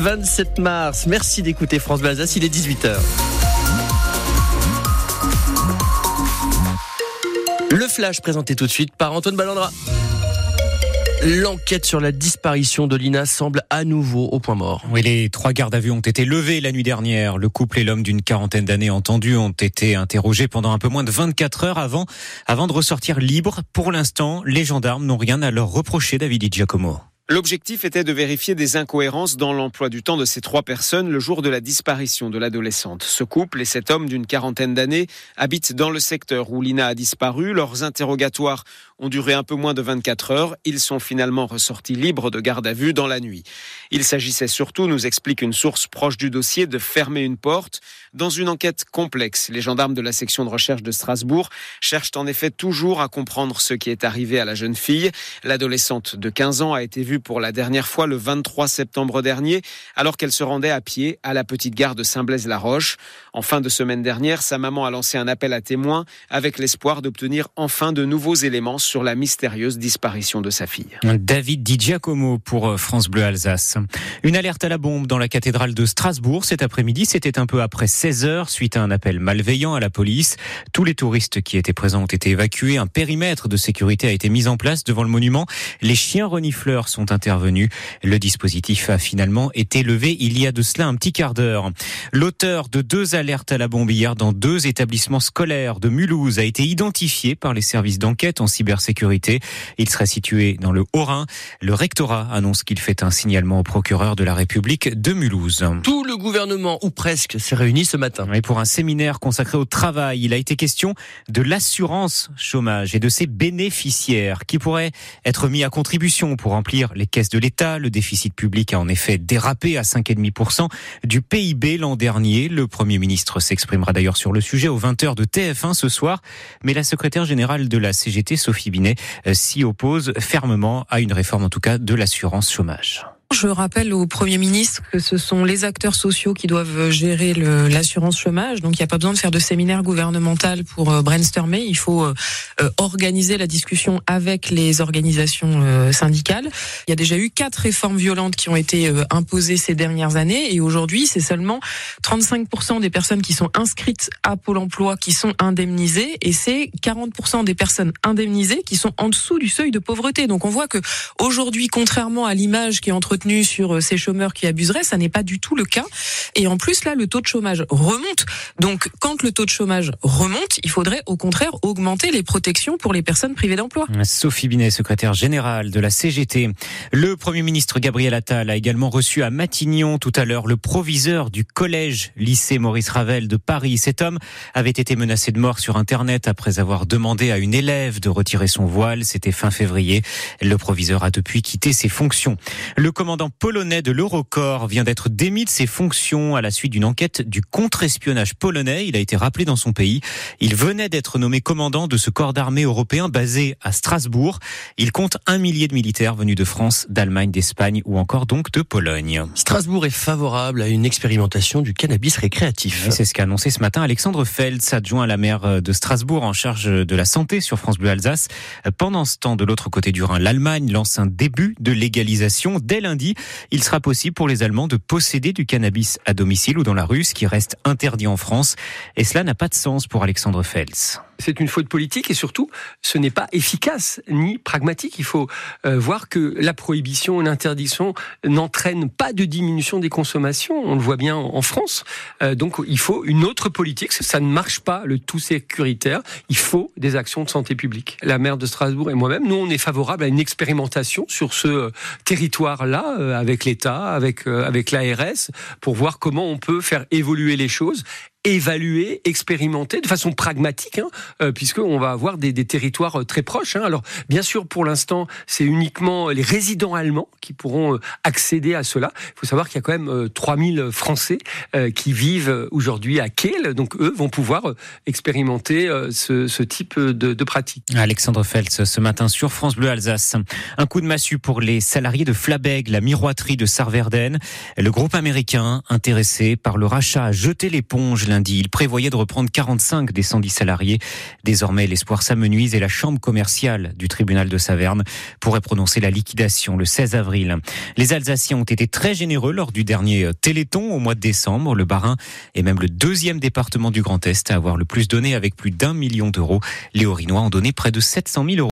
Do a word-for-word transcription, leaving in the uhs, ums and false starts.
vingt-sept mars. Merci d'écouter France Bleu Alsace, il est dix-huit heures. Le flash présenté tout de suite par Antoine Ballandra. L'enquête sur la disparition de Lina semble à nouveau au point mort. Oui, les trois gardes à vue ont été levés la nuit dernière. Le couple et l'homme d'une quarantaine d'années entendus ont été interrogés pendant un peu moins de vingt-quatre heures avant, avant de ressortir libres. Pour l'instant, les gendarmes n'ont rien à leur reprocher, David Di Giacomo. L'objectif était de vérifier des incohérences dans l'emploi du temps de ces trois personnes le jour de la disparition de l'adolescente. Ce couple et cet homme d'une quarantaine d'années habitent dans le secteur où Lina a disparu. Leurs interrogatoires ont duré un peu moins de vingt-quatre heures. Ils sont finalement ressortis libres de garde à vue dans la nuit. Il s'agissait surtout, nous explique une source proche du dossier, de fermer une porte. Dans une enquête complexe, les gendarmes de la section de recherche de Strasbourg cherchent en effet toujours à comprendre ce qui est arrivé à la jeune fille. L'adolescente de quinze ans a été vue pour la dernière fois le vingt-trois septembre dernier, alors qu'elle se rendait à pied à la petite gare de Saint-Blaise-la-Roche. En fin de semaine dernière, sa maman a lancé un appel à témoins avec l'espoir d'obtenir enfin de nouveaux éléments sur la mystérieuse disparition de sa fille. David Di Giacomo pour France Bleu Alsace. Une alerte à la bombe dans la cathédrale de Strasbourg cet après-midi. C'était un peu après seize heures suite à un appel malveillant à la police. Tous les touristes qui étaient présents ont été évacués. Un périmètre de sécurité a été mis en place devant le monument. Les chiens renifleurs sont intervenus. Le dispositif a finalement été levé il y a de cela un petit quart d'heure. L'auteur de deux alertes à la bombe hier dans deux établissements scolaires de Mulhouse a été identifié par les services d'enquête en cybersécurité. Il serait situé dans le Haut-Rhin. Le rectorat annonce qu'il fait un signalement au procureur de la République de Mulhouse. Tout le gouvernement, ou presque, s'est réuni ce matin. Et pour un séminaire consacré au travail, il a été question de l'assurance chômage et de ses bénéficiaires qui pourraient être mis à contribution pour remplir les caisses de l'État. Le déficit public a en effet dérapé à cinq virgule cinq pour cent du P I B l'an dernier. Le Premier ministre s'exprimera d'ailleurs sur le sujet aux vingt heures de T F un ce soir. Mais la secrétaire générale de la C G T, Sophie Binet, s'y oppose fermement à une réforme en tout cas de l'assurance chômage. Je rappelle au Premier ministre que ce sont les acteurs sociaux qui doivent gérer le, l'assurance chômage. Donc, il n'y a pas besoin de faire de séminaire gouvernemental pour euh, brainstormer. Il faut euh, euh, organiser la discussion avec les organisations euh, syndicales. Il y a déjà eu quatre réformes violentes qui ont été euh, imposées ces dernières années. Et aujourd'hui, c'est seulement trente-cinq pour cent des personnes qui sont inscrites à Pôle emploi qui sont indemnisées. Et c'est quarante pour cent des personnes indemnisées qui sont en dessous du seuil de pauvreté. Donc, on voit que aujourd'hui, contrairement à l'image qui est entretenue sur ces chômeurs qui abuseraient, ça n'est pas du tout le cas. Et en plus, là, le taux de chômage remonte. Donc, quand le taux de chômage remonte, il faudrait au contraire augmenter les protections pour les personnes privées d'emploi. Sophie Binet, secrétaire générale de la C G T. Le Premier ministre Gabriel Attal a également reçu à Matignon tout à l'heure le proviseur du collège-lycée Maurice Ravel de Paris. Cet homme avait été menacé de mort sur Internet après avoir demandé à une élève de retirer son voile. C'était fin février. Le proviseur a depuis quitté ses fonctions. Le commandant polonais de l'Eurocorps vient d'être démis de ses fonctions à la suite d'une enquête du contre-espionnage polonais. Il a été rappelé dans son pays. Il venait d'être nommé commandant de ce corps d'armée européen basé à Strasbourg. Il compte un millier de militaires venus de France, d'Allemagne, d'Espagne ou encore donc de Pologne. Strasbourg est favorable à une expérimentation du cannabis récréatif. Et c'est ce qu'a annoncé ce matin Alexandre Feltz, adjoint à la maire de Strasbourg en charge de la santé sur France Bleu Alsace. Pendant ce temps, de l'autre côté du Rhin, l'Allemagne lance un début de légalisation. Dès lundi, il sera possible pour les Allemands de posséder du cannabis à domicile ou dans la rue, ce qui reste interdit en France. Et cela n'a pas de sens pour Alexandre Feltz. C'est une faute politique et surtout, ce n'est pas efficace ni pragmatique. Il faut euh, voir que la prohibition et l'interdiction n'entraînent pas de diminution des consommations. On le voit bien en France. Euh, donc, il faut une autre politique. Ça ne marche pas, le tout sécuritaire. Il faut des actions de santé publique. La maire de Strasbourg et moi-même, nous, on est favorable à une expérimentation sur ce euh, territoire-là, euh, avec l'État, avec, euh, avec l'A R S, pour voir comment on peut faire évoluer les choses, évaluer, expérimenter de façon pragmatique, hein, euh, puisqu'on va avoir des, des territoires très proches. Hein. Alors, bien sûr, pour l'instant, c'est uniquement les résidents allemands qui pourront euh, accéder à cela. Il faut savoir qu'il y a quand même euh, trois mille Français euh, qui vivent aujourd'hui à Kehl, donc eux vont pouvoir euh, expérimenter euh, ce, ce type de, de pratique. Alexandre Feltz, ce matin sur France Bleu Alsace. Un coup de massue pour les salariés de Flabeg, la miroiterie de Sarverden. Le groupe américain, intéressé par le rachat, a jeté l'éponge lundi. Il prévoyait de reprendre quarante-cinq des cent dix salariés. Désormais, l'espoir s'amenuise et la chambre commerciale du tribunal de Saverne pourrait prononcer la liquidation le seize avril. Les Alsaciens ont été très généreux lors du dernier Téléthon au mois de décembre. Le Bas-Rhin est même le deuxième département du Grand Est à avoir le plus donné avec plus d'un million d'euros. Les Haut-Rhinois ont donné près de sept cent mille euros.